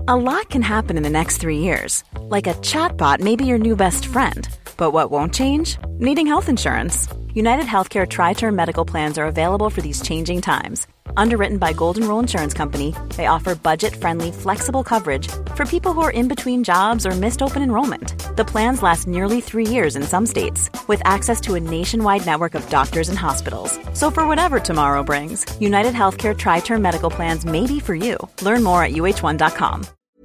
A lot can happen in the next 3 years. Like a chatbot may be your new best friend. But what won't change? Needing health insurance. United Healthcare Tri-Term Medical Plans are available for these changing times. Underwritten by Golden Rule Insurance Company, they offer budget-friendly, flexible coverage for people who are in between jobs or missed open enrollment. The plans last nearly 3 years in some states, with access to a nationwide network of doctors and hospitals. So for whatever tomorrow brings, United Healthcare Tri-Term Medical Plans may be for you. Learn more at uh1.com.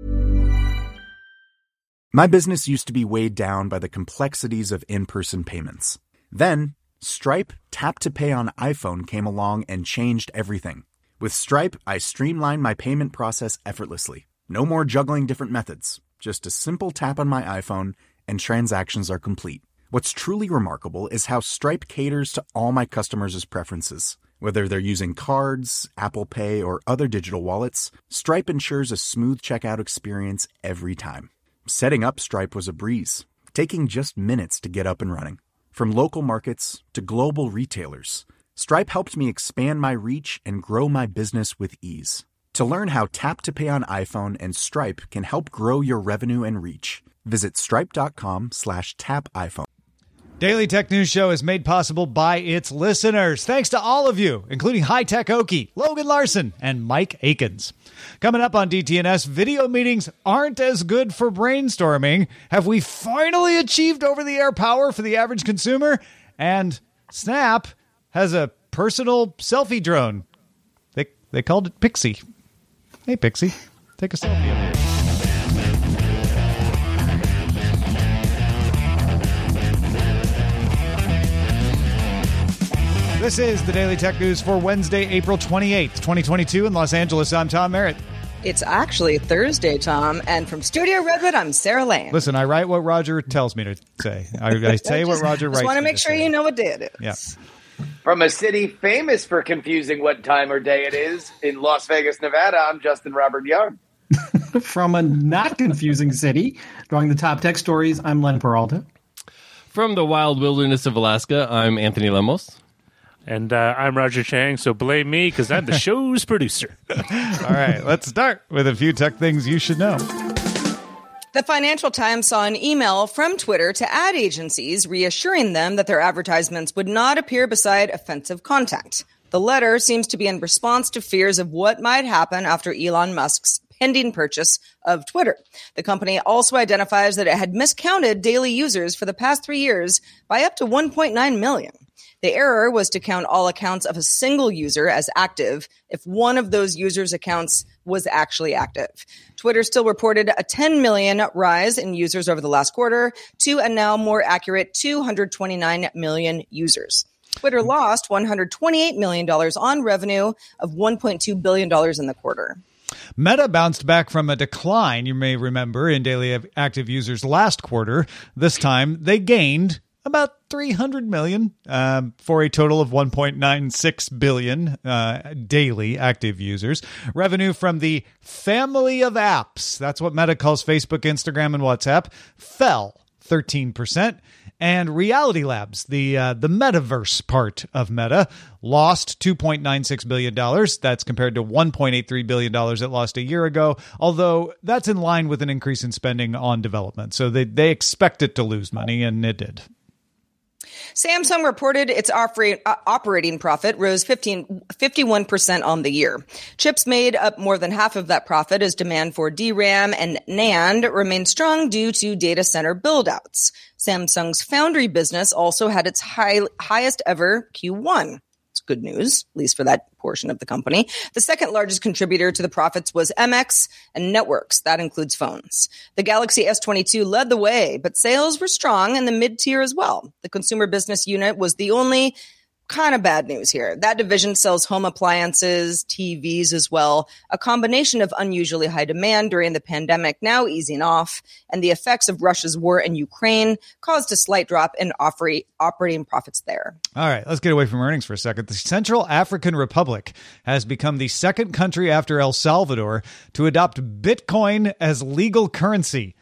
My business used to be weighed down by the complexities of in-person payments. Then, Stripe Tap to Pay on iPhone came along and changed everything. With Stripe, I streamlined my payment process effortlessly. No more juggling different methods. Just a simple tap on my iPhone and transactions are complete. What's truly remarkable is how Stripe caters to all my customers' preferences. Whether they're using cards, Apple Pay, or other digital wallets, Stripe ensures a smooth checkout experience every time. Setting up Stripe was a breeze, taking just minutes to get up and running. From local markets to global retailers, Stripe helped me expand my reach and grow my business with ease. To learn how Tap to Pay on iPhone and Stripe can help grow your revenue and reach, visit stripe.com/tapiphone. Daily Tech News Show is made possible by its listeners. Thanks to all of you, including High Tech Okie, Logan Larson, and Mike Akins. Coming up on DTNS, video meetings aren't as good for brainstorming. Have we finally achieved over-the-air power for the average consumer? And Snap has a personal selfie drone. They called it Pixie. Hey, Pixie, take a selfie of it. This is the Daily Tech News for Wednesday, April 28th, 2022 in Los Angeles. I'm Tom Merritt. It's actually Thursday, Tom, and from Studio Redwood, I'm Sarah Lane. Listen, I write what Roger tells me to say. I say what Roger writes. Just want to make sure you know what day it is. Yeah. From a city famous for confusing what time or day it is, in Las Vegas, Nevada, I'm Justin Robert Young. From a not confusing city, drawing the top tech stories, I'm Len Peralta. From the wild wilderness of Alaska, I'm Anthony Lemos. And I'm Roger Chang, so blame me because I'm the show's producer. All right, let's start with a few tech things you should know. The Financial Times saw an email from Twitter to ad agencies reassuring them that their advertisements would not appear beside offensive content. The letter seems to be in response to fears of what might happen after Elon Musk's pending purchase of Twitter. The company also identifies that it had miscounted daily users for the past 3 years by up to 1.9 million. The error was to count all accounts of a single user as active if one of those users' accounts was actually active. Twitter still reported a 10 million rise in users over the last quarter to a now more accurate 229 million users. Twitter lost $128 million on revenue of $1.2 billion in the quarter. Meta bounced back from a decline, you may remember, in daily active users last quarter. This time, they gained about 300 million for a total of 1.96 billion daily active users. Revenue from the family of apps, that's what Meta calls Facebook, Instagram, and WhatsApp, fell 13%. And Reality Labs, the metaverse part of Meta, lost $2.96 billion. That's compared to $1.83 billion it lost a year ago, although that's in line with an increase in spending on development. So they expect it to lose money, and it did. Samsung reported its operating profit rose 51% on the year. Chips made up more than half of that profit as demand for DRAM and NAND remained strong due to data center build-outs. Samsung's foundry business also had its highest ever Q1. It's good news, at least for that portion of the company. The second largest contributor to the profits was MX and networks. That includes phones. The Galaxy S22 led the way, but sales were strong in the mid-tier as well. The consumer business unit was the only kind of bad news here. That division sells home appliances, TVs as well, a combination of unusually high demand during the pandemic now easing off, and the effects of Russia's war in Ukraine caused a slight drop in operating profits there. All right, let's get away from earnings for a second. The Central African Republic has become the second country after El Salvador to adopt Bitcoin as legal currency.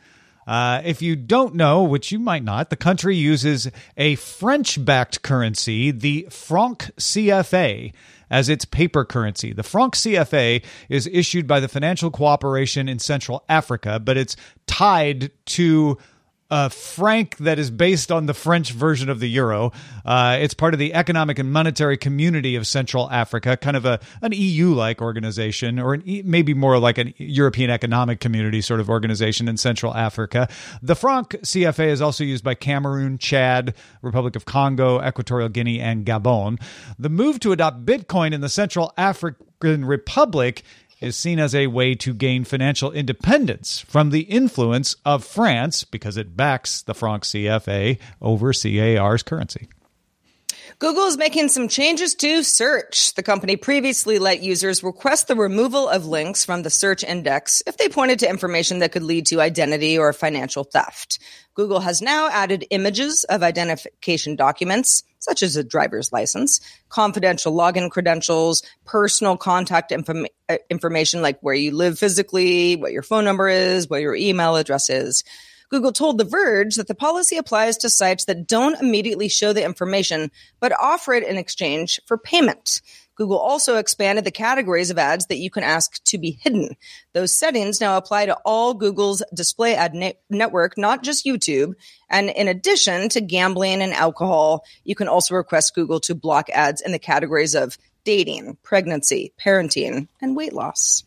If you don't know, which you might not, the country uses a French-backed currency, the franc CFA, as its paper currency. The franc CFA is issued by the Financial Cooperation in Central Africa, but it's tied to a franc that is based on the French version of the euro. It's part of the Economic and Monetary Community of Central Africa, kind of an EU-like organization, or maybe more like an European Economic Community sort of organization in Central Africa. The franc CFA is also used by Cameroon, Chad, Republic of Congo, Equatorial Guinea, and Gabon. The move to adopt Bitcoin in the Central African Republic is seen as a way to gain financial independence from the influence of France because it backs the franc CFA over CAR's currency. Google is making some changes to search. The company previously let users request the removal of links from the search index if they pointed to information that could lead to identity or financial theft. Google has now added images of identification documents, such as a driver's license, confidential login credentials, personal contact information like where you live physically, what your phone number is, what your email address is. Google told The Verge that the policy applies to sites that don't immediately show the information, but offer it in exchange for payment. Google also expanded the categories of ads that you can ask to be hidden. Those settings now apply to all Google's display ad network, not just YouTube. And in addition to gambling and alcohol, you can also request Google to block ads in the categories of dating, pregnancy, parenting, and weight loss.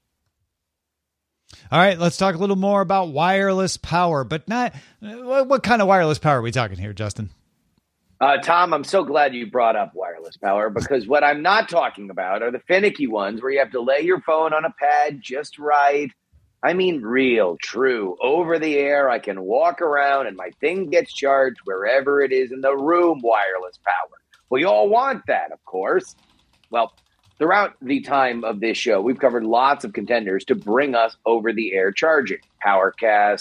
All right, let's talk a little more about wireless power, but not what kind of wireless power are we talking here, Justin? Tom, I'm so glad you brought up wireless power, because what I'm not talking about are the finicky ones where you have to lay your phone on a pad just right. I mean, real, true, over the air. I can walk around and my thing gets charged wherever it is in the room, wireless power. Well, you all want that, of course. Well, throughout the time of this show, we've covered lots of contenders to bring us over-the-air charging. PowerCast,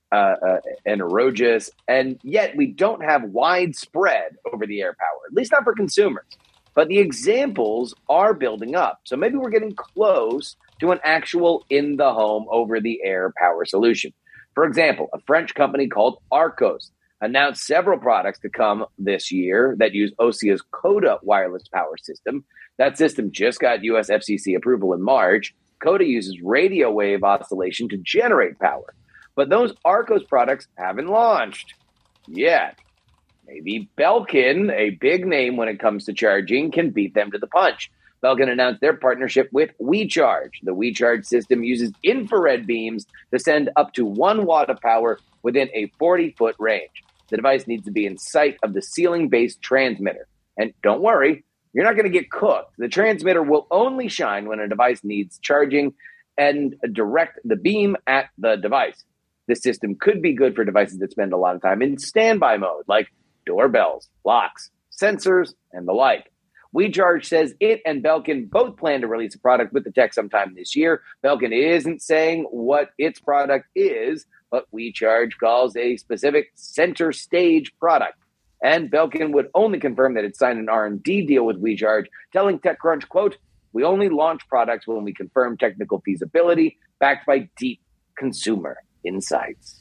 and Rogis, and yet we don't have widespread over-the-air power, at least not for consumers. But the examples are building up. So maybe we're getting close to an actual in-the-home over-the-air power solution. For example, a French company called Arcos announced several products to come this year that use Ossia's Coda wireless power system. That system just got US FCC approval in March. Coda uses radio wave oscillation to generate power. But those Arcos products haven't launched yet. Maybe Belkin, a big name when it comes to charging, can beat them to the punch. Belkin announced their partnership with WeCharge. The WeCharge system uses infrared beams to send up to 1 watt of power within a 40-foot range. The device needs to be in sight of the ceiling-based transmitter. And don't worry, you're not going to get cooked. The transmitter will only shine when a device needs charging and direct the beam at the device. This system could be good for devices that spend a lot of time in standby mode, like doorbells, locks, sensors, and the like. WeCharge says it and Belkin both plan to release a product with the tech sometime this year. Belkin isn't saying what its product is, but WeCharge calls a specific center stage product. And Belkin would only confirm that it signed an R&D deal with WeCharge, telling TechCrunch, quote, "We only launch products when we confirm technical feasibility, backed by deep consumer insights."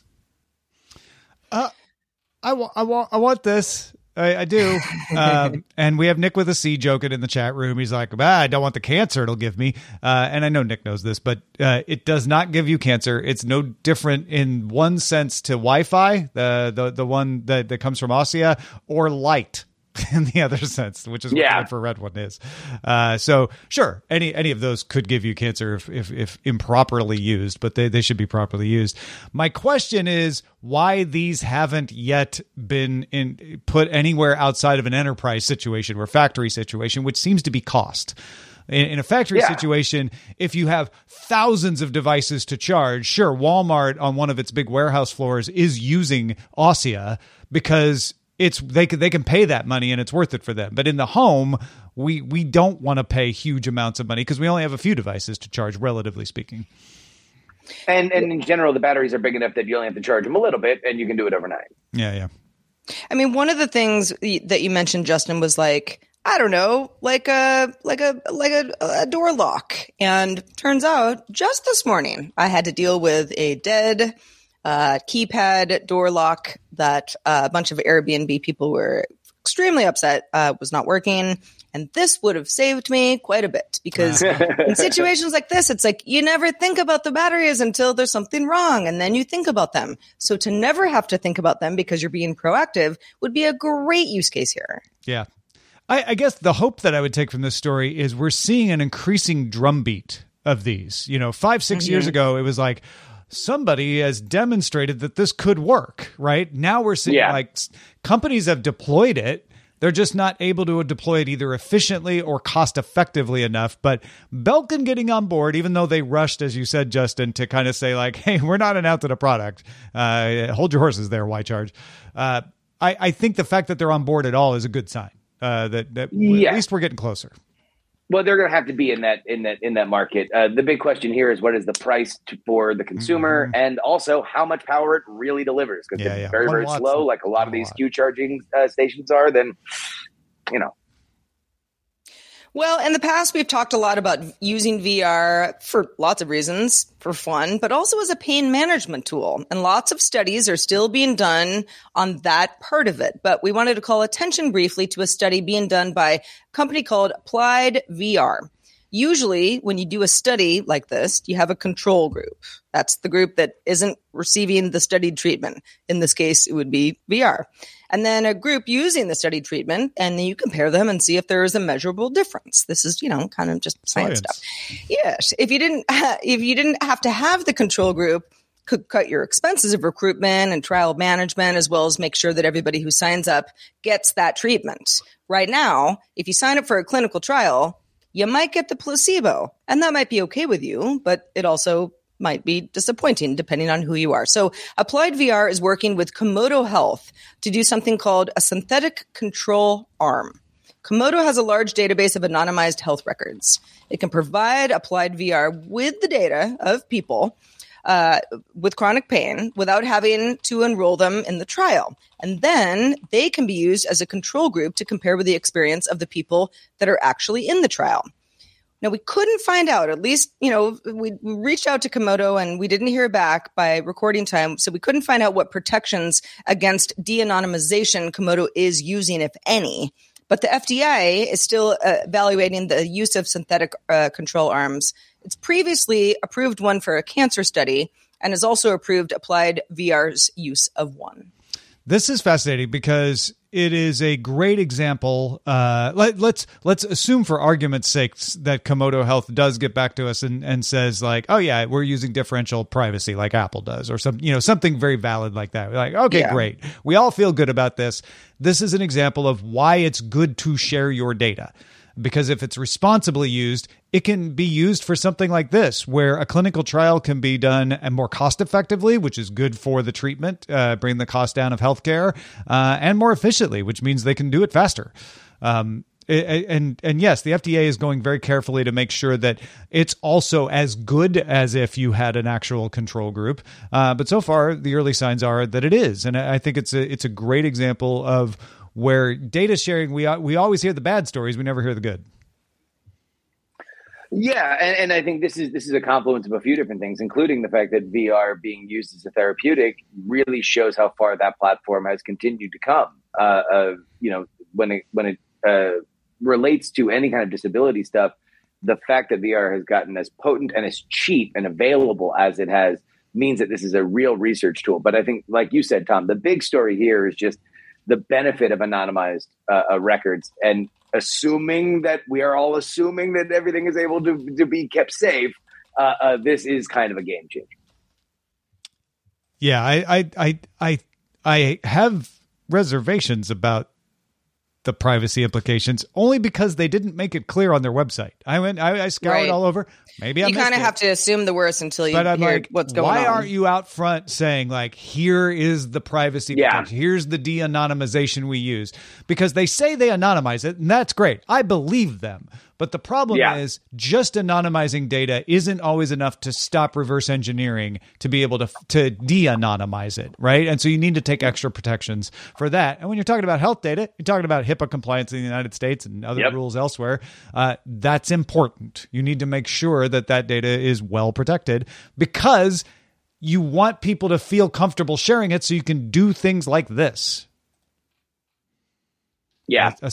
I want this. I do. And we have Nick with a C joking in the chat room. He's like, I don't want the cancer it'll give me. And I know Nick knows this, but it does not give you cancer. It's no different in one sense to Wi-Fi, the one that comes from Ossia, or light in the other sense, which is what the infrared one is. So sure, any of those could give you cancer if improperly used, but they should be properly used. My question is why these haven't yet been put anywhere outside of an enterprise situation or factory situation, which seems to be cost. In a factory situation, if you have thousands of devices to charge, sure, Walmart on one of its big warehouse floors is using Ossia because they can pay that money and it's worth it for them. But in the home, we don't want to pay huge amounts of money because we only have a few devices to charge, relatively speaking. And in general, the batteries are big enough that you only have to charge them a little bit and you can do it overnight. Yeah. I mean, one of the things that you mentioned, Justin, was like, I don't know, like a door lock. And turns out just this morning I had to deal with a dead keypad door lock that a bunch of Airbnb people were extremely upset was not working. And this would have saved me quite a bit because in situations like this, it's like you never think about the batteries until there's something wrong and then you think about them. So to never have to think about them because you're being proactive would be a great use case here. Yeah. I guess the hope that I would take from this story is we're seeing an increasing drumbeat of these. 5-6 years ago, it was like somebody has demonstrated that this could work, right? Now we're seeing like companies have deployed it. They're just not able to deploy it either efficiently or cost effectively enough. But Belkin getting on board, even though they rushed, as you said, Justin, to kind of say like, hey, we're not announcing a product. Hold your horses there, why charge? I think the fact that they're on board at all is a good sign that at least we're getting closer. Well, they're going to have to be in that market. The big question here is what is the price for the consumer, and also how much power it really delivers. Because if it's very, very slow, like a lot of these Q charging stations are, then Well, in the past, we've talked a lot about using VR for lots of reasons, for fun, but also as a pain management tool. And lots of studies are still being done on that part of it. But we wanted to call attention briefly to a study being done by a company called Applied VR. Usually, when you do a study like this, you have a control group. That's the group that isn't receiving the studied treatment. In this case, it would be VR. And then a group using the studied treatment, and then you compare them and see if there is a measurable difference. This is, kind of just science stuff. Yes. If you didn't have to have the control group, could cut your expenses of recruitment and trial management, as well as make sure that everybody who signs up gets that treatment. Right now, if you sign up for a clinical trial, you might get the placebo, and that might be okay with you, but it also might be disappointing depending on who you are. So Applied VR is working with Komodo Health to do something called a synthetic control arm. Komodo has a large database of anonymized health records. It can provide Applied VR with the data of people with chronic pain without having to enroll them in the trial. And then they can be used as a control group to compare with the experience of the people that are actually in the trial. Now, we couldn't find out, at least, we reached out to Komodo and we didn't hear back by recording time. So we couldn't find out what protections against de-anonymization Komodo is using, if any. But the FDA is still evaluating the use of synthetic control arms. It's previously approved one for a cancer study and has also approved Applied VR's use of one. This is fascinating because it is a great example. Let's assume for argument's sake that Komodo Health does get back to us and says like, oh yeah, we're using differential privacy like Apple does, or something very valid like that. We're like, okay, great. We all feel good about this. This is an example of why it's good to share your data. Because if it's responsibly used, it can be used for something like this, where a clinical trial can be done and more cost effectively, which is good for the treatment, bring the cost down of healthcare, and more efficiently, which means they can do it faster. And yes, the FDA is going very carefully to make sure that it's also as good as if you had an actual control group. But so far, the early signs are that it is, and I think it's a great example of where data sharing, we always hear the bad stories, we never hear the good. Yeah, and I think this is a confluence of a few different things, including the fact that VR being used as a therapeutic really shows how far that platform has continued to come. When it relates to any kind of disability stuff, the fact that VR has gotten as potent and as cheap and available as it has means that this is a real research tool. But I think, like you said, Tom, the big story here is just the benefit of anonymized records, and assuming that we are all assuming that everything is able to be kept safe, this is kind of a game changer. Yeah, I have reservations about the privacy implications only because they didn't make it clear on their website. I scoured all over. Maybe I missed it. You kind of have to assume the worst until you hear what's going on. Why aren't you out front saying like, here is the privacy protection. Here's the de-anonymization we use? Because they say they anonymize it, and that's great. I believe them. But the problem is just anonymizing data isn't always enough to stop reverse engineering to be able to de-anonymize it, right? And so you need to take extra protections for that. And when you're talking about health data, you're talking about HIPAA compliance in the United States and other rules elsewhere. That's important. You need to make sure that data is well protected, because you want people to feel comfortable sharing it so you can do things like this. Yeah. Have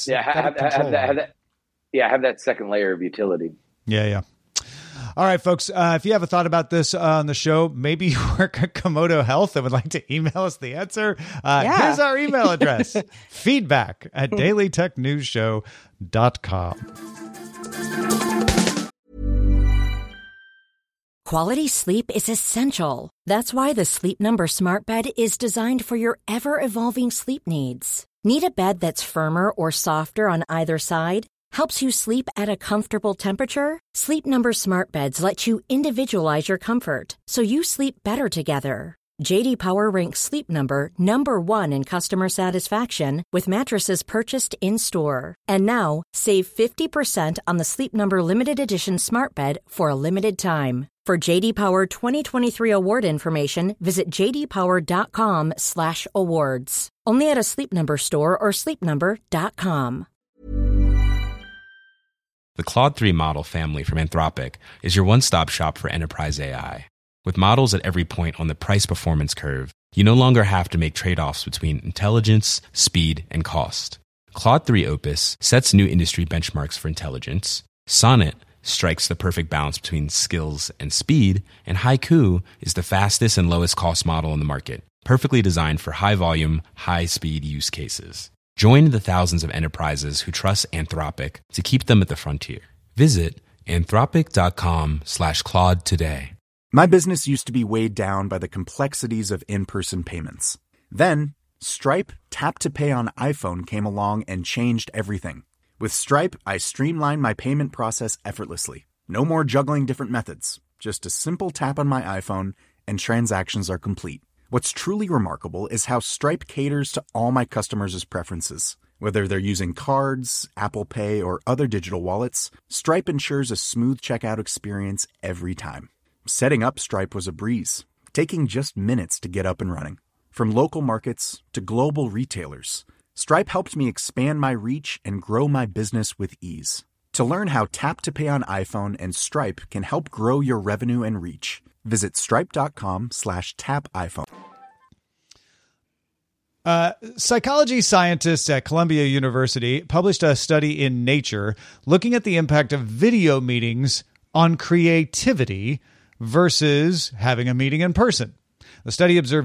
that second layer of utility. Yeah. All right, folks, if you have a thought about this on the show, maybe you work at Komodo Health and would like to email us the answer. Here's our email address, feedback@dailytechnewsshow.com. Quality sleep is essential. That's why the Sleep Number Smart Bed is designed for your ever-evolving sleep needs. Need a bed that's firmer or softer on either side? Helps you sleep at a comfortable temperature? Sleep Number Smart Beds let you individualize your comfort, so you sleep better together. J.D. Power ranks Sleep Number number 1 in customer satisfaction with mattresses purchased in-store. And now, save 50% on the Sleep Number Limited Edition Smart Bed for a limited time. For J.D. Power 2023 award information, visit jdpower.com/awards. Only at a Sleep Number store or sleepnumber.com. The Claude 3 model family from Anthropic is your one-stop shop for enterprise AI. With models at every point on the price-performance curve, you no longer have to make trade-offs between intelligence, speed, and cost. Claude 3 Opus sets new industry benchmarks for intelligence. Sonnet strikes the perfect balance between skills and speed. And Haiku is the fastest and lowest cost model in the market, perfectly designed for high-volume, high-speed use cases. Join the thousands of enterprises who trust Anthropic to keep them at the frontier. Visit anthropic.com/Claude today. My business used to be weighed down by the complexities of in-person payments. Then, Stripe Tap to Pay on iPhone came along and changed everything. With Stripe, I streamlined my payment process effortlessly. No more juggling different methods. Just a simple tap on my iPhone and transactions are complete. What's truly remarkable is how Stripe caters to all my customers' preferences. Whether they're using cards, Apple Pay, or other digital wallets, Stripe ensures a smooth checkout experience every time. Setting up Stripe was a breeze, taking just minutes to get up and running. From local markets to global retailers, Stripe helped me expand my reach and grow my business with ease. To learn how Tap to Pay on iPhone and Stripe can help grow your revenue and reach, visit stripe.com/tapiphone. Psychology scientists at Columbia University published a study in Nature looking at the impact of video meetings on creativity versus having a meeting in person. The study observed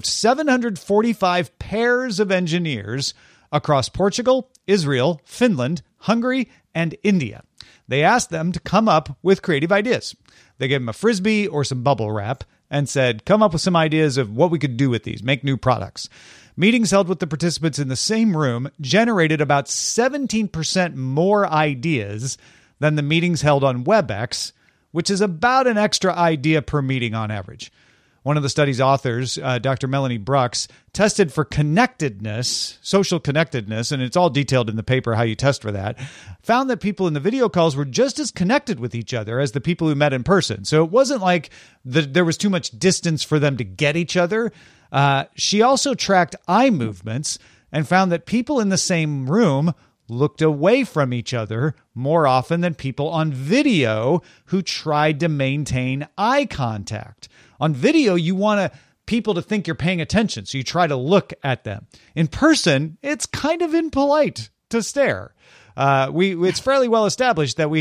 745 pairs of engineers across Portugal, Israel, Finland, Hungary, and India. They asked them to come up with creative ideas. They gave them a Frisbee or some bubble wrap and said, come up with some ideas of what we could do with these, make new products. Meetings held with the participants in the same room generated about 17% more ideas than the meetings held on WebEx, which is about an extra idea per meeting on average. One of the study's authors, Dr. Melanie Brooks, tested for connectedness, social connectedness, and it's all detailed in the paper how you test for that, found that people in the video calls were just as connected with each other as the people who met in person. So it wasn't like there was too much distance for them to get each other. She also tracked eye movements and found that people in the same room looked away from each other more often than people on video who tried to maintain eye contact. On video, you want people to think you're paying attention, so you try to look at them. In person, it's kind of impolite to stare. It's fairly well established that we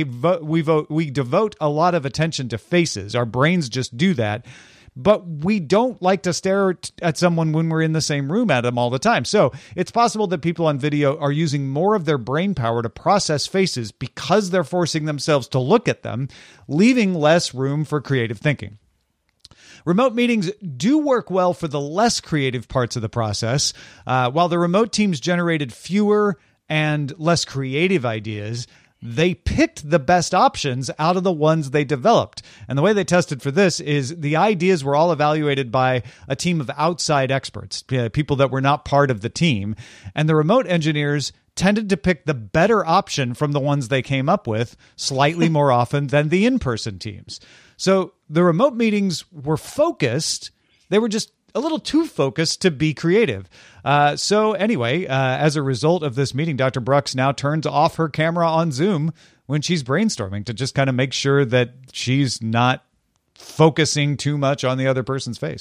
devote a lot of attention to faces. Our brains just do that. But we don't like to stare at someone when we're in the same room at them all the time. So it's possible that people on video are using more of their brain power to process faces because they're forcing themselves to look at them, leaving less room for creative thinking. Remote meetings do work well for the less creative parts of the process. While the remote teams generated fewer and less creative ideas, they picked the best options out of the ones they developed. And the way they tested for this is the ideas were all evaluated by a team of outside experts, people that were not part of the team. And the remote engineers tended to pick the better option from the ones they came up with slightly more often than the in-person teams. So the remote meetings were focused. They were just a little too focused to be creative. So anyway, as a result of this meeting, Dr. Brooks now turns off her camera on Zoom when she's brainstorming to just kind of make sure that she's not focusing too much on the other person's face.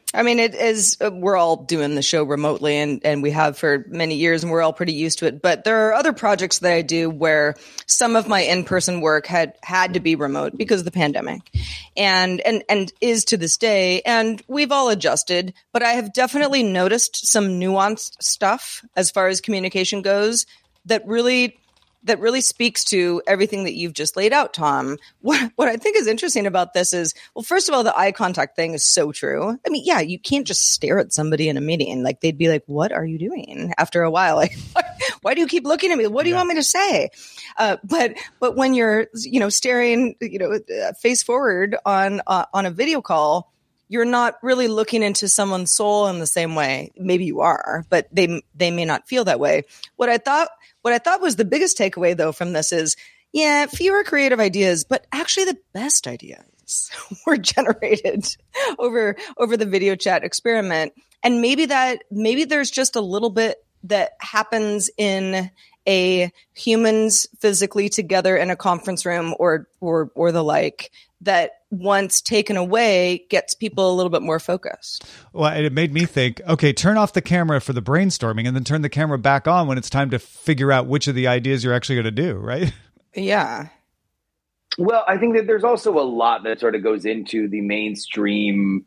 I mean, it is, we're all doing the show remotely and we have for many years and we're all pretty used to it. But there are other projects that I do where some of my in-person work had to be remote because of the pandemic and is to this day. And we've all adjusted, but I have definitely noticed some nuanced stuff as far as communication goes that really speaks to everything that you've just laid out, Tom. What I think is interesting about this is, well, first of all, the eye contact thing is so true. I mean, yeah, you can't just stare at somebody in a meeting. Like, they'd be like, what are you doing? After a while, like, why do you keep looking at me? What do you want me to say? But when you're, staring, face forward on a video call, you're not really looking into someone's soul in the same way. Maybe you are, but they may not feel that way. What I thought was the biggest takeaway, though, from this is, yeah, fewer creative ideas, but actually the best ideas were generated over the video chat experiment. And maybe there's just a little bit that happens in a humans physically together in a conference room or the like, that once taken away gets people a little bit more focused. Well, it made me think, okay, turn off the camera for the brainstorming and then turn the camera back on when it's time to figure out which of the ideas you're actually going to do, right? Yeah. Well, I think that there's also a lot that sort of goes into the mainstream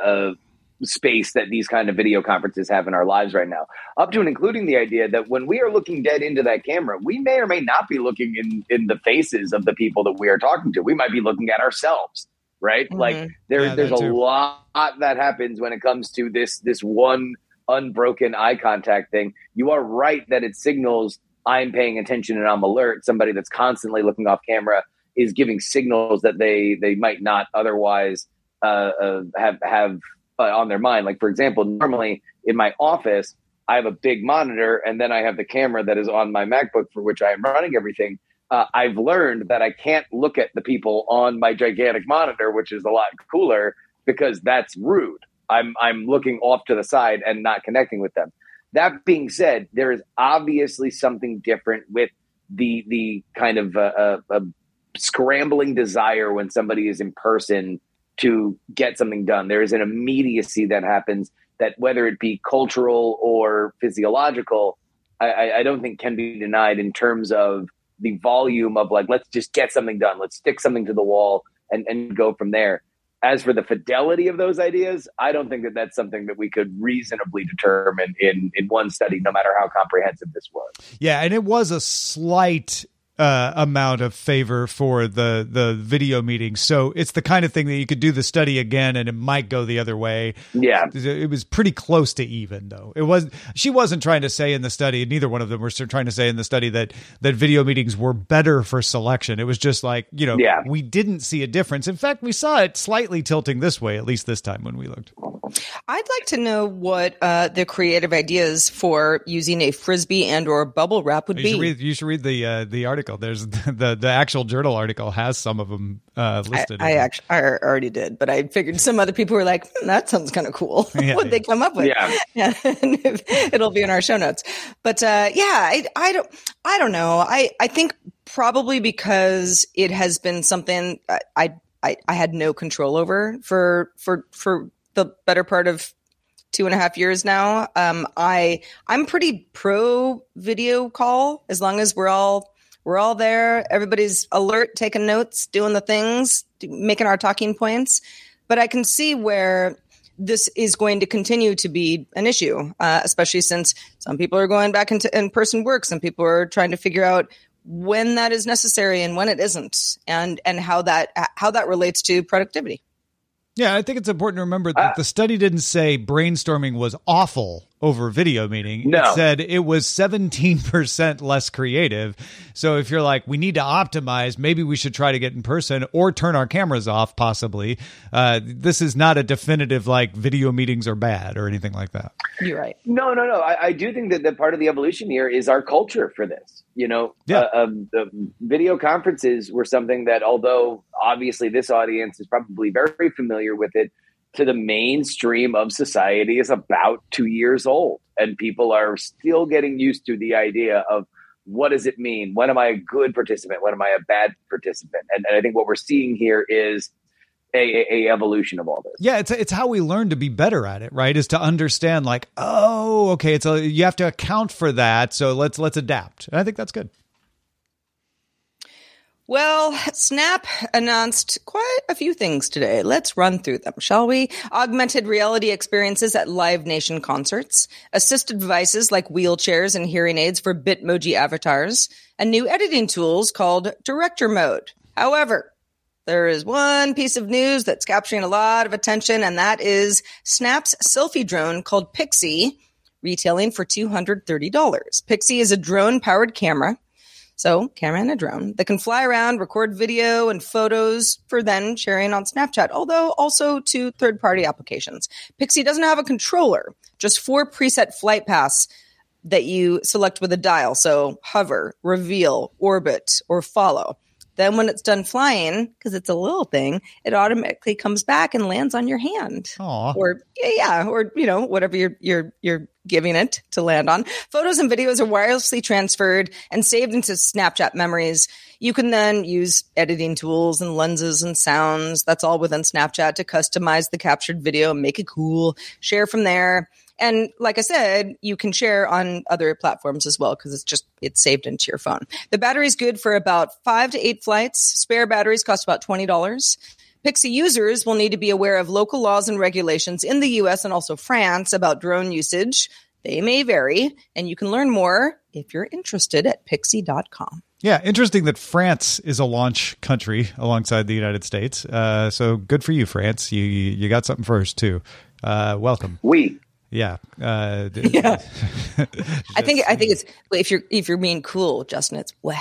space that these kind of video conferences have in our lives right now, up to and including the idea that when we are looking dead into that camera, we may or may not be looking in the faces of the people that we are talking to. We might be looking at ourselves, right? Mm-hmm. Like there's a lot that happens when it comes to this one unbroken eye contact thing. You are right that it signals I'm paying attention and I'm alert. Somebody that's constantly looking off camera is giving signals that they might not otherwise have on their mind. Like, for example, normally in my office, I have a big monitor and then I have the camera that is on my MacBook for which I am running everything. I've learned that I can't look at the people on my gigantic monitor, which is a lot cooler, because that's rude. I'm looking off to the side and not connecting with them. That being said, there is obviously something different with the kind of a scrambling desire when somebody is in person to get something done. There is an immediacy that happens that, whether it be cultural or physiological, I don't think can be denied in terms of the volume of, like, let's just get something done. Let's stick something to the wall and go from there. As for the fidelity of those ideas, I don't think that that's something that we could reasonably determine in one study, no matter how comprehensive this was. Yeah, and it was a slight amount of favor for the video meetings. So it's the kind of thing that you could do the study again and it might go the other way. Yeah. It was pretty close to even, though. She wasn't trying to say in the study, neither one of them were trying to say in the study that video meetings were better for selection. It was just like, we didn't see a difference. In fact, we saw it slightly tilting this way, at least this time when we looked. I'd like to know what the creative ideas for using a Frisbee and or bubble wrap would be. You should read the article. There's the actual journal article has some of them listed. I already did, but I figured some other people were like, that sounds kind of cool. What'd they come up with? Yeah. It'll be in our show notes. But I don't know. I think probably because it has been something I had no control over for the better part of 2.5 years now. I'm pretty pro video call, as long as we're all there. Everybody's alert, taking notes, doing the things, making our talking points. But I can see where this is going to continue to be an issue, especially since some people are going back into in-person work. Some people are trying to figure out when that is necessary and when it isn't, and how that relates to productivity. Yeah, I think it's important to remember that the study didn't say brainstorming was awful over video meeting. No. It said it was 17% less creative. So if you're like, we need to optimize, maybe we should try to get in person or turn our cameras off, possibly. This is not a definitive, like, video meetings are bad or anything like that. You're right. No. I do think that part of the evolution here is our culture for this. The video conferences were something that, although obviously this audience is probably very familiar with it, to the mainstream of society is about 2 years old. And people are still getting used to the idea of, what does it mean? When am I a good participant? When am I a bad participant? And I think what we're seeing here is a evolution of all this. Yeah, it's how we learn to be better at it, right? Is to understand like, oh, okay, you have to account for that, so let's adapt. And I think that's good. Well, Snap announced quite a few things today. Let's run through them, shall we? Augmented reality experiences at Live Nation concerts, assisted devices like wheelchairs and hearing aids for Bitmoji avatars, and new editing tools called Director Mode. However, there is one piece of news that's capturing a lot of attention, and that is Snap's selfie drone called Pixie, retailing for $230. Pixie is a drone-powered camera. So, camera and a drone that can fly around, record video and photos for then sharing on Snapchat, although also to third-party applications. Pixie doesn't have a controller, just 4 preset flight paths that you select with a dial. So, hover, reveal, orbit, or follow. Then when it's done flying, because it's a little thing, it automatically comes back and lands on your hand. Aww. Or whatever you're giving it to land on. Photos and videos are wirelessly transferred and saved into Snapchat memories. You can then use editing tools and lenses and sounds. That's all within Snapchat to customize the captured video, make it cool, share from there. And like I said, you can share on other platforms as well because it's saved into your phone. The battery's good for about 5 to 8 flights. Spare batteries cost about $20. Pixie users will need to be aware of local laws and regulations in the US and also France about drone usage. They may vary, and you can learn more if you're interested at pixie.com. Yeah, interesting that France is a launch country alongside the United States. So good for you, France. You got something first too. Welcome. Yeah. Yeah. I think it's if you're being cool, Justin, it's weh.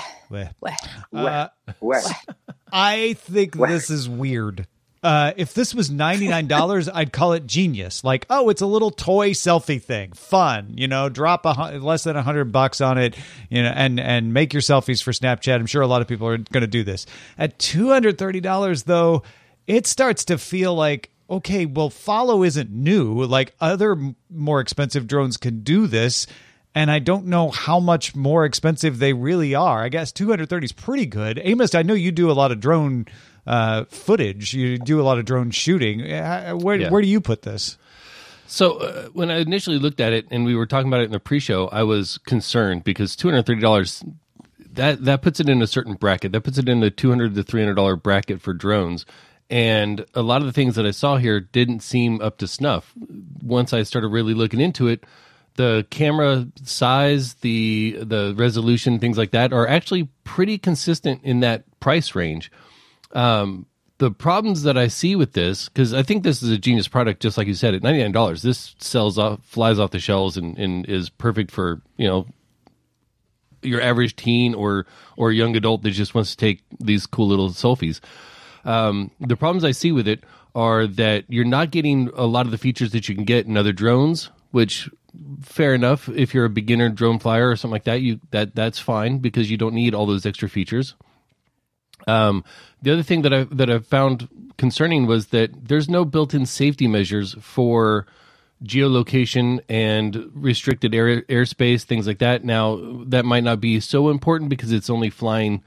I think this is weird. If this was $99, I'd call it genius. Like, oh, it's a little toy selfie thing, fun. Drop less than $100 on it, and make your selfies for Snapchat. I'm sure a lot of people are going to do this. At $230, though, it starts to feel like, okay, well, Follow isn't new. Like other more expensive drones can do this, and I don't know how much more expensive they really are. I guess $230 is pretty good. Amos, I know you do a lot of drone footage. You do a lot of drone shooting. Where do you put this? So when I initially looked at it and we were talking about it in the pre-show, I was concerned because $230, that puts it in a certain bracket. That puts it in the $200 to $300 bracket for drones. And a lot of the things that I saw here didn't seem up to snuff. Once I started really looking into it, the camera size, the resolution, things like that are actually pretty consistent in that price range. The problems that I see with this, because I think this is a genius product, just like you said, at $99, this flies off the shelves and is perfect for, your average teen or young adult that just wants to take these cool little selfies. The problems I see with it are that you're not getting a lot of the features that you can get in other drones, which fair enough. If you're a beginner drone flyer or something like that, that's fine because you don't need all those extra features. The other thing that I found concerning was that there's no built-in safety measures for geolocation and restricted airspace, things like that. Now, that might not be so important because it's only flying,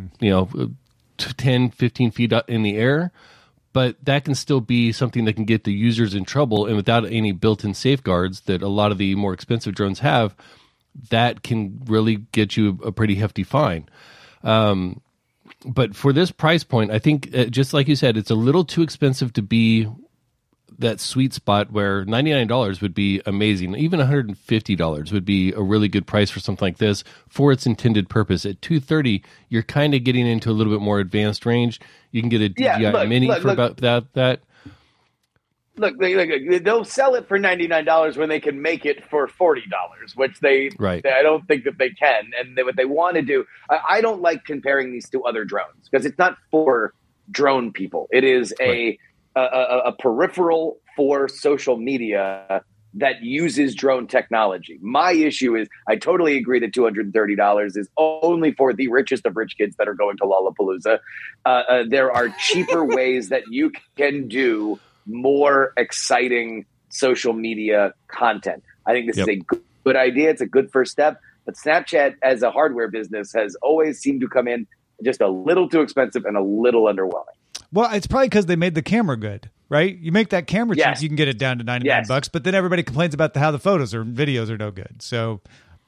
10, 15 feet up in the air, but that can still be something that can get the users in trouble. And without any built-in safeguards that a lot of the more expensive drones have, that can really get you a pretty hefty fine. But for this price point, I think, just like you said, it's a little too expensive to be that sweet spot where $99 would be amazing. Even $150 would be a really good price for something like this for its intended purpose. At $230, you're kind of getting into a little bit more advanced range. You can get a DJI Mini for about that. Look, they'll sell it for $99 when they can make it for $40, which I don't think that they can. And what they want to do, I don't like comparing these to other drones because it's not for drone people. It is a peripheral for social media that uses drone technology. My issue is I totally agree that $230 is only for the richest of rich kids that are going to Lollapalooza. There are cheaper ways that you can do more exciting social media content. I think this is a good idea. It's a good first step. But Snapchat as a hardware business has always seemed to come in just a little too expensive and a little underwhelming. Well, it's probably because they made the camera good, right? You make that camera cheap, you can get it down to $99, but then everybody complains about how the photos or videos are no good. So,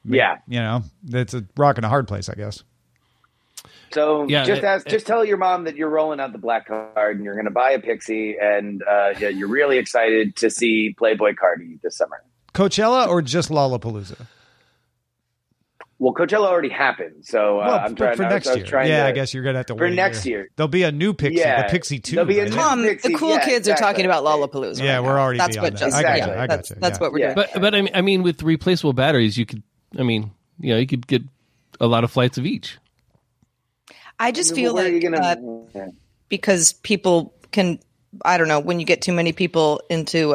it's a rock and a hard place, I guess. So just tell your mom that you're rolling out the black card and you're going to buy a Pixie, and you're really excited to see Playboy Cardi this summer. Coachella or just Lollapalooza? Well, Coachella already happened, so I'm trying for next year. I guess you're gonna have to wait for next year. There'll be a new Pixie, the Pixie 2. There'll be a Tom, Pixie, the cool kids are talking about Lollapalooza. Yeah, we're already. That's beyond what that. just. I got you. That's what we're doing. But I mean, with replaceable batteries, you could. I mean, you could get a lot of flights of each. I just feel like because people can. I don't know, when you get too many people into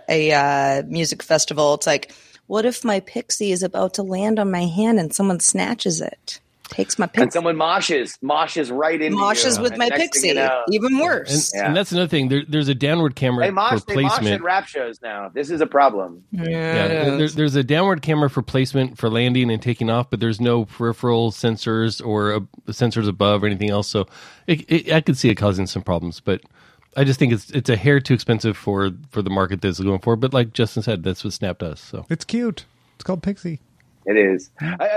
a music festival, it's like, what if my Pixie is about to land on my hand and someone snatches it, takes my Pixie, and someone moshes right into moshes with my Pixie, even worse. And that's another thing. There's a downward camera for placement. They mosh at rap shows now. This is a problem. There's a downward camera for placement for landing and taking off, but there's no peripheral sensors or sensors above or anything else. So I could see it causing some problems, but I just think it's a hair too expensive for the market that's going for. But like Justin said, that's what Snap does. So it's cute. It's called Pixie. It is.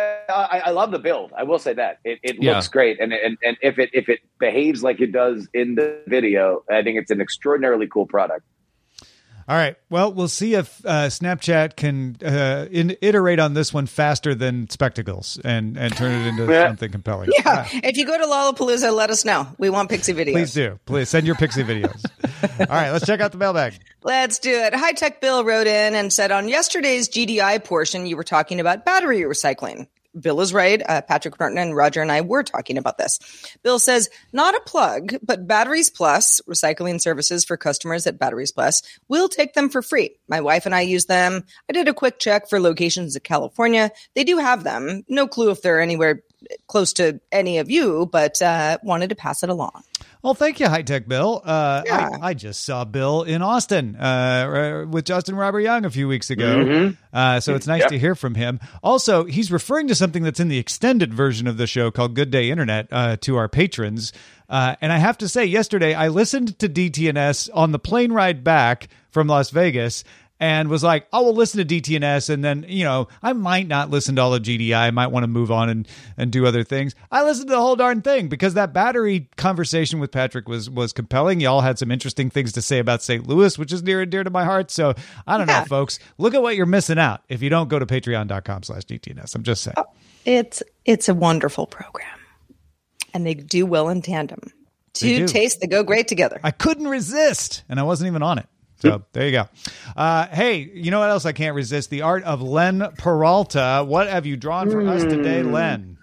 I love the build. I will say that it looks great, and if it behaves like it does in the video, I think it's an extraordinarily cool product. All right. Well, we'll see if Snapchat can iterate on this one faster than Spectacles and turn it into something compelling. Yeah. If you go to Lollapalooza, let us know. We want Pixie videos. Please do. Please send your Pixie videos. All right. Let's check out the mailbag. Let's do it. High Tech Bill wrote in and said, on yesterday's GDI portion, you were talking about battery recycling. Bill is right. Patrick Martin and Roger and I were talking about this. Bill says, not a plug, but Batteries Plus, recycling services for customers at Batteries Plus, will take them for free. My wife and I use them. I did a quick check for locations in California. They do have them. No clue if they're anywhere close to any of you, but wanted to pass it along. Well, thank you, High Tech Bill. I just saw Bill in Austin with Justin Robert Young a few weeks ago. So it's nice to hear from him. Also, he's referring to something that's in the extended version of the show called Good Day Internet to our patrons. And I have to say, yesterday I listened to DTNS on the plane ride back from Las Vegas and was like, I will listen to DTNS, and then, I might not listen to all of GDI. I might want to move on and do other things. I listened to the whole darn thing because that battery conversation with Patrick was compelling. Y'all had some interesting things to say about St. Louis, which is near and dear to my heart. So I don't know, folks. Look at what you're missing out if you don't go to patreon.com/DTNS. I'm just saying. It's a wonderful program, and they do well in tandem. Two tastes that go great together. I couldn't resist, and I wasn't even on it. So there you go. Hey, you know what else I can't resist? The art of Len Peralta. What have you drawn for us today, Len?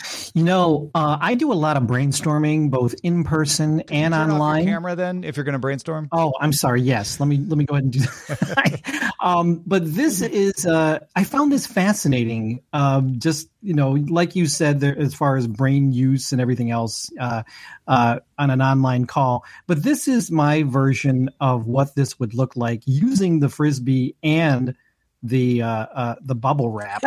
I do a lot of brainstorming, both in person and online. Turn off your camera, then, if you're going to brainstorm. Oh, I'm sorry. Yes, let me go ahead and do that. But this is I found this fascinating. Just like you said, there, as far as brain use and everything else on an online call. But this is my version of what this would look like using the Frisbee and the bubble wrap.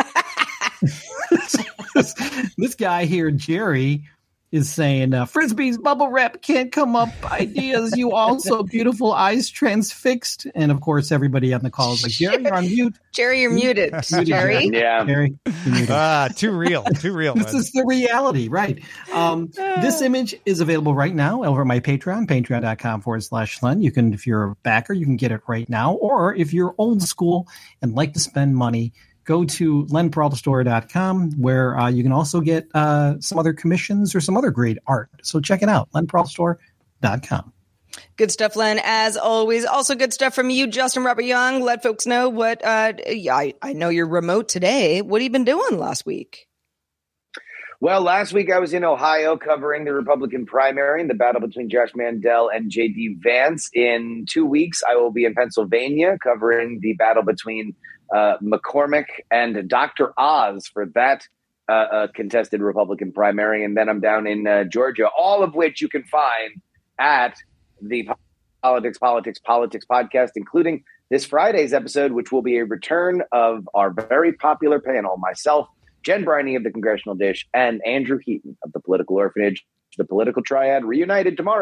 This guy here, Jerry, is saying, Frisbee's bubble wrap can't come up ideas. You also beautiful eyes transfixed. And of course, everybody on the call is like, Jerry, you're on mute. Jerry, you're muted. Jerry? Yeah. Jerry, you're muted. Too real. This is the reality, right? This image is available right now over at my Patreon, patreon.com/Len. You can, if you're a backer, you can get it right now. Or if you're old school and like to spend money, go to lenperaltastore.com, where you can also get some other commissions or some other great art. So check it out, lenperaltastore.com. Good stuff, Len. As always, also good stuff from you, Justin Robert Young. Let folks know what I know you're remote today. What have you been doing last week? Well, last week I was in Ohio covering the Republican primary and the battle between Josh Mandel and J.D. Vance. In 2 weeks, I will be in Pennsylvania covering the battle between McCormick and Dr. Oz for that contested Republican primary. And then I'm down in Georgia, all of which you can find at the Politics podcast, including this Friday's episode, which will be a return of our very popular panel, myself, Jen Briney of the Congressional Dish, and Andrew Heaton of the Political Orphanage. The Political Triad reunited tomorrow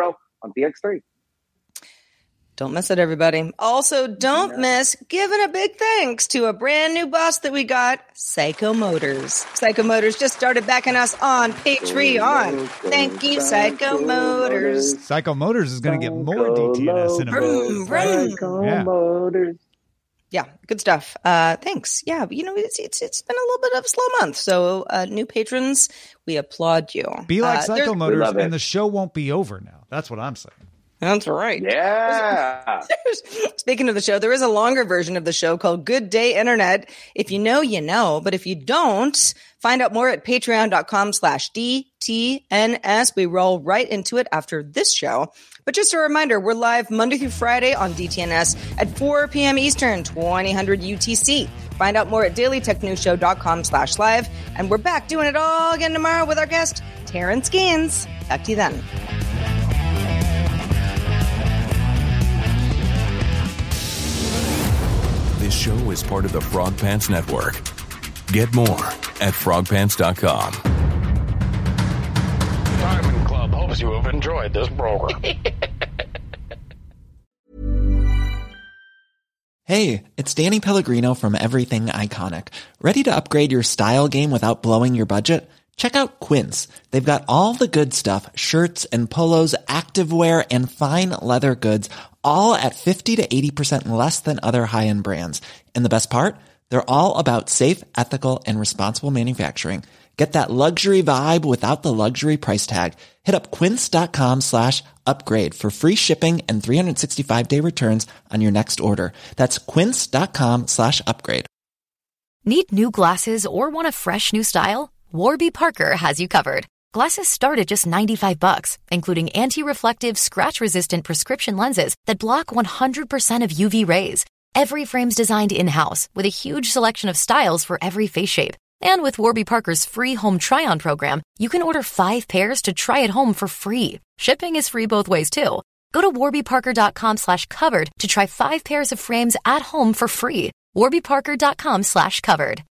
on PX3. Don't miss it, everybody. Also, don't miss giving a big thanks to a brand new boss that we got, Psycho Motors. Psycho Motors just started backing us on Patreon. Thank you, Psycho Motors. Psycho Motors is going to get more DTNS in a minute. Psycho Motors. Yeah, good stuff. Thanks. Yeah, you know, it's been a little bit of a slow month. So, new patrons, we applaud you. Be like Psycho Motors, and the show won't be over now. That's what I'm saying. That's right. Yeah. Speaking of the show, there is a longer version of the show called Good Day Internet. If you know, you know. But if you don't, find out more at patreon.com/DTNS. We roll right into it after this show. But just a reminder, we're live Monday through Friday on DTNS at 4 p.m. Eastern, 2000 UTC. Find out more at dailytechnewsshow.com/live. And we're back doing it all again tomorrow with our guest, Terrence Gaines. Talk to you then. This show is part of the Frog Pants Network. Get more at frogpants.com. Diamond Club hopes you have enjoyed this program. Hey, it's Danny Pellegrino from Everything Iconic. Ready to upgrade your style game without blowing your budget? Check out Quince. They've got all the good stuff, shirts and polos, activewear, and fine leather goods, all at 50 to 80% less than other high-end brands. And the best part? They're all about safe, ethical, and responsible manufacturing. Get that luxury vibe without the luxury price tag. Hit up quince.com/upgrade for free shipping and 365-day returns on your next order. That's quince.com/upgrade. Need new glasses or want a fresh new style? Warby Parker has you covered. Glasses start at just $95, including anti-reflective, scratch-resistant prescription lenses that block 100% of UV rays. Every frame's designed in-house with a huge selection of styles for every face shape. And with Warby Parker's free home try-on program, you can order 5 pairs to try at home for free. Shipping is free both ways, too. Go to warbyparker.com/covered to try 5 pairs of frames at home for free. warbyparker.com/covered.